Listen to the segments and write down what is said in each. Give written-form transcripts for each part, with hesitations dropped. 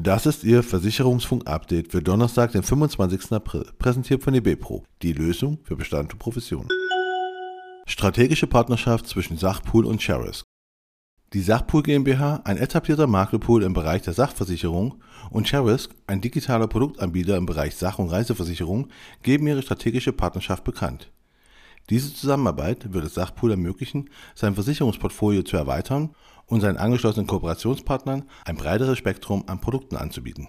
Und das ist Ihr Versicherungsfunk-Update für Donnerstag, den 25. April, präsentiert von eBepro, die Lösung für Bestand und Provision. Strategische Partnerschaft zwischen Sachpool und Cherisk. Die Sachpool GmbH, ein etablierter Maklerpool im Bereich der Sachversicherung, und Cherisk, ein digitaler Produktanbieter im Bereich Sach- und Reiseversicherung, geben ihre strategische Partnerschaft bekannt. Diese Zusammenarbeit wird es Sachpool ermöglichen, sein Versicherungsportfolio zu erweitern und seinen angeschlossenen Kooperationspartnern ein breiteres Spektrum an Produkten anzubieten.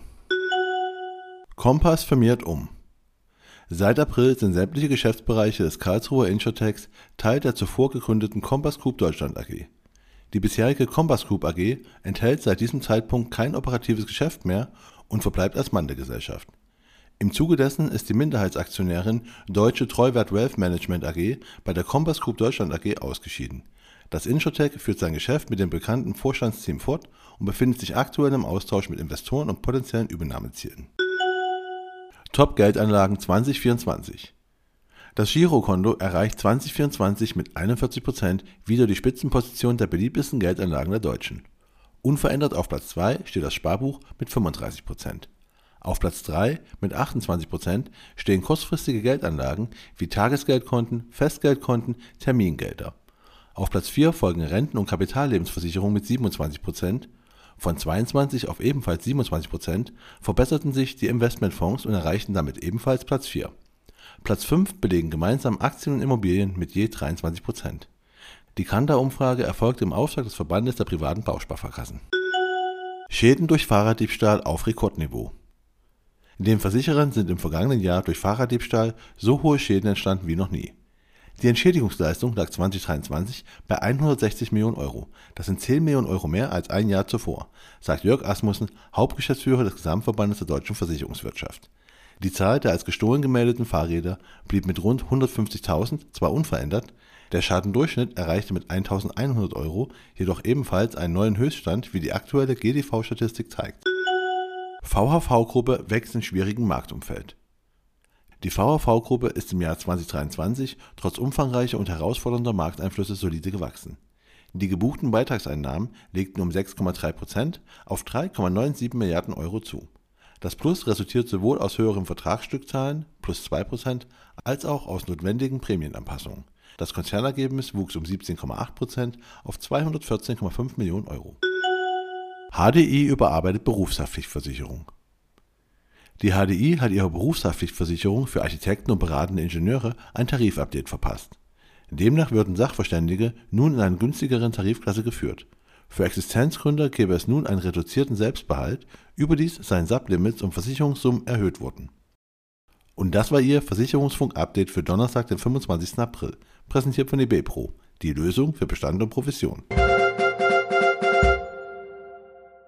Compass firmiert um. Seit April sind sämtliche Geschäftsbereiche des Karlsruher Insurtechs Teil der zuvor gegründeten Compass Group Deutschland AG. Die bisherige Compass Group AG enthält seit diesem Zeitpunkt kein operatives Geschäft mehr und verbleibt als Mann der Gesellschaft. Im Zuge dessen ist die Minderheitsaktionärin Deutsche Treuwert Wealth Management AG bei der Compass Group Deutschland AG ausgeschieden. Das Insurtech führt sein Geschäft mit dem bekannten Vorstandsteam fort und befindet sich aktuell im Austausch mit Investoren und potenziellen Übernahmezielen. Top-Geldanlagen 2024. Das Girokonto erreicht 2024 mit 41% wieder die Spitzenposition der beliebtesten Geldanlagen der Deutschen. Unverändert auf Platz 2 steht das Sparbuch mit 35%. Auf Platz 3 mit 28% stehen kurzfristige Geldanlagen wie Tagesgeldkonten, Festgeldkonten, Termingelder. Auf Platz 4 folgen Renten- und Kapitallebensversicherungen mit 27%. Von 22 auf ebenfalls 27% verbesserten sich die Investmentfonds und erreichten damit ebenfalls Platz 4. Platz 5 belegen gemeinsam Aktien und Immobilien mit je 23%. Die Kantar-Umfrage erfolgte im Auftrag des Verbandes der privaten Bausparverkassen. Schäden durch Fahrraddiebstahl auf Rekordniveau. Den Versicherern sind im vergangenen Jahr durch Fahrraddiebstahl so hohe Schäden entstanden wie noch nie. Die Entschädigungsleistung lag 2023 bei 160 Millionen Euro. Das sind 10 Millionen Euro mehr als ein Jahr zuvor, sagt Jörg Asmussen, Hauptgeschäftsführer des Gesamtverbandes der deutschen Versicherungswirtschaft. Die Zahl der als gestohlen gemeldeten Fahrräder blieb mit rund 150.000 zwar unverändert, der Schadendurchschnitt erreichte mit 1.100 Euro jedoch ebenfalls einen neuen Höchststand, wie die aktuelle GDV-Statistik zeigt. VHV-Gruppe wächst in schwierigem Marktumfeld. Die VHV-Gruppe ist im Jahr 2023 trotz umfangreicher und herausfordernder Markteinflüsse solide gewachsen. Die gebuchten Beitragseinnahmen legten um 6,3% auf 3,97 Milliarden Euro zu. Das Plus resultiert sowohl aus höheren Vertragsstückzahlen plus 2% als auch aus notwendigen Prämienanpassungen. Das Konzernergebnis wuchs um 17,8% auf 214,5 Millionen Euro. HDI überarbeitet Berufshaftpflichtversicherung. Die HDI hat ihrer Berufshaftpflichtversicherung für Architekten und beratende Ingenieure ein Tarifupdate verpasst. Demnach würden Sachverständige nun in einer günstigeren Tarifklasse geführt. Für Existenzgründer gäbe es nun einen reduzierten Selbstbehalt, überdies seien Sublimits und Versicherungssummen erhöht worden. Und das war Ihr Versicherungsfunk-Update für Donnerstag, den 25. April, präsentiert von eBepro, die Lösung für Bestand und Provision.